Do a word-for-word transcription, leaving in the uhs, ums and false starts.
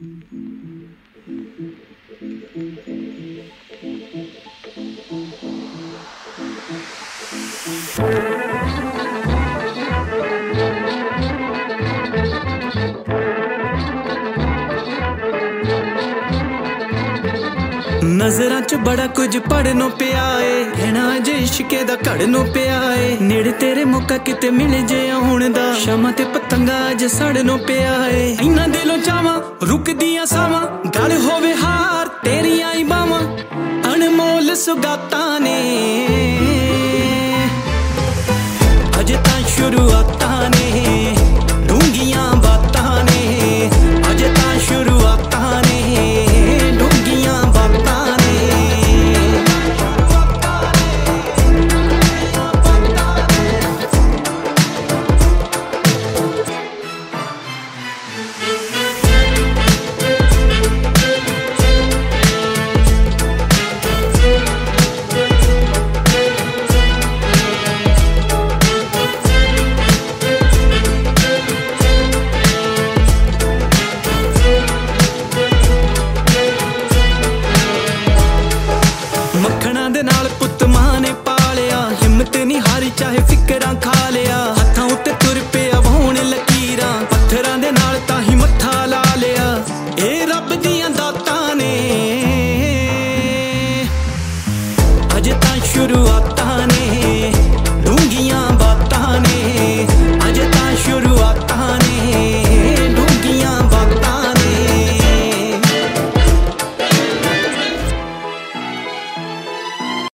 नजरां च बड़ा कुछ पढ़नों पिया ए, कहना जे इश्के दा घड़नों पिया ए। नेड़े तेरे मौका किते मिल जे हुण दा, शमा ते पतंगा अज सड़नों पिया ए। इन्ना दिलों चावां रुकदियां सावां, गल होवे हार तेरियां ही बावां, अनमोल सुगातां ने अज तां शुरुआतां ने, डूंगियां बातां ने अज तां शुरुआतां ने, डूंगियां बातां ने। मक्खणा दे नाल पुत्त मां ने पालिया, हिम्मत नहीं हारी चाहे फिकरां खा लिया।